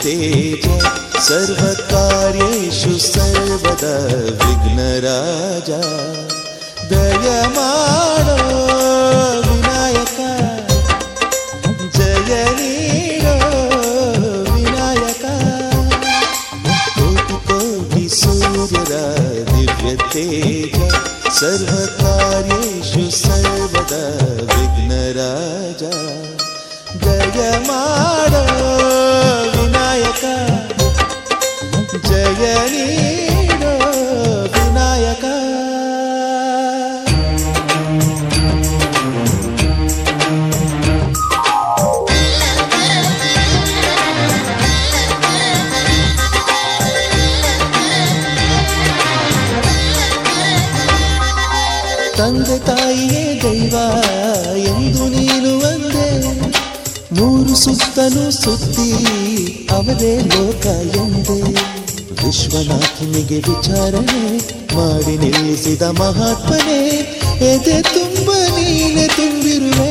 ದಿವ್ಯತೇಜ ಸರ್ವಕಾರ್ಯೇಷು ಸರ್ವದಾ ವಿಘ್ನರಾಜ ದಯ ಮಾಡೋ ವಿನಾಯಕ ಜಯ ನೀಡೋ ವಿನಾಯಕ ಕೋಟಿ ಕೋಟಿ ಸೂರ್ಯರ ದಿವ್ಯತೇಜ ಸರ್ವಕಾರ್ಯೇಷು ಸರ್ವದಾ ವಿಘ್ನರಾಜ ಜಯ ಮಾಡೋ ವಿನಾಯಕ ಜಯ ನೀಡೋ ವಿನಾಯಕ ತಂದೆ ತಾಯಿಯೇ ದೈವ ಎಂದು ನೀನು ಅಂದೆ ಮೂರು ಸುತ್ತಲೂ ಸುತ್ತಿ ಅವರೇ ಲೋಕ ಎಂದೆ ವಿಶ್ವನಾಥನಿಗೆ ವಿಚಾರಣೆ ಮಾಡಿ ನಿಲ್ಲಿಸಿದ ಮಹಾತ್ಮನೇ ಎದೆ ತುಂಬ ನೀನೆ ತುಂಬಿರುವೆ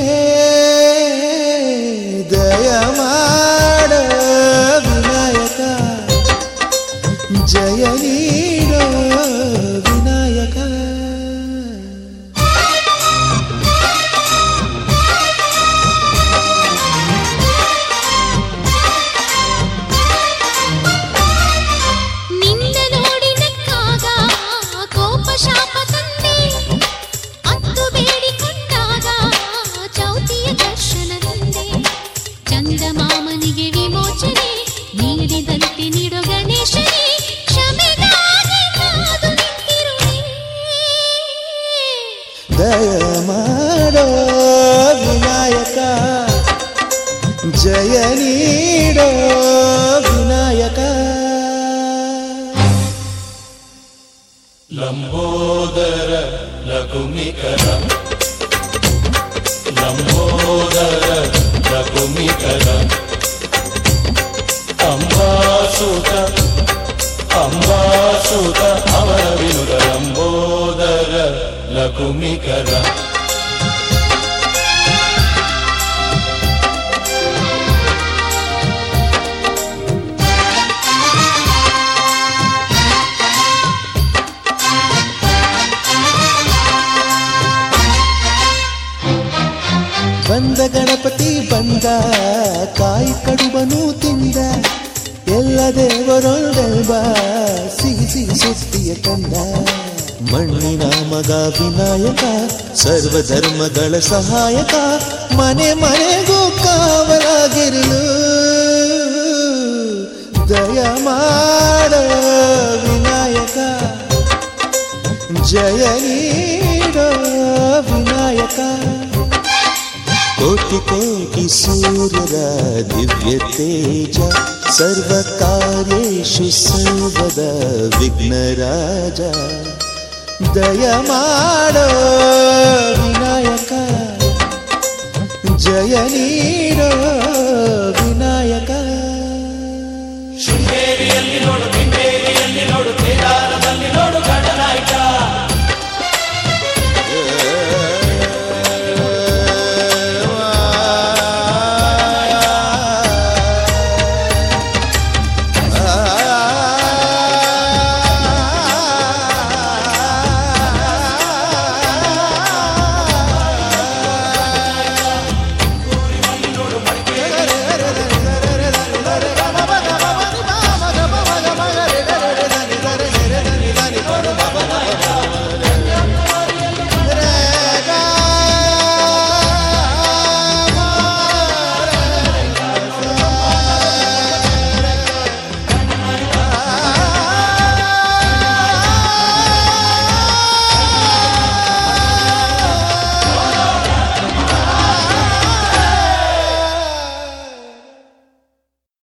ದಯ ಮಾಡ ವಿನಾಯಕ ಜಯ ನೀಡೋ ವಿನಾಯಕ ದಯ ಮಾಡೋ ವಿನಾಯಕ ಜಯ ನೀಡೋ ವಿನಾಯಕ ಲಂಬೋದರ ಲಘುಮಿಕರ ಲಂಬೋದರ ಲಘುಮಿಕರ ಅಂಬಾಸುತ ಅಂಬಾಸುತ ಅವರ ವಿನುರ ಲಂಬೋದರ ಲಘುಮಿಕರ ಬಂದ ಗಣಪತಿ ಬಂದ ಕಾಯಿ ಕಡುಬನು ತಿಂದ ಎಲ್ಲ ದೇವರೊಳ್ಳೆಲ್ಬ ಸಿಹಿ ಸಿಹಿ ಸುದ್ದಿಯ ಕಂದ ಮಣ್ಣಿನ ಮಗ ವಿನಾಯಕ ಸರ್ವಧರ್ಮಗಳ ಸಹಾಯಕ ಮನೆ ಮನೆಗೂ ಕಾವಲಾಗಿರಲು ದಯ ಮಾಡ ವಿನಾಯಕ ಜಯ ನೀಡೋ ವಿನಾಯಕ ಕೋಟಿ ಕೋಟಿ ಸೂರ್ಯರ ದಿವ್ಯತೇಜ ಸರ್ವಕಾರ್ಯೇಷು ಸರ್ವದಾ ವಿಘ್ನರಾಜ ದಯ ಮಾಡೋ ವಿನಾಯಕ ಜಯ ನೀಡೋ ವಿನಾಯಕ ಶೃಂಗೇರಿಯಲ್ಲಿ ನೋಡ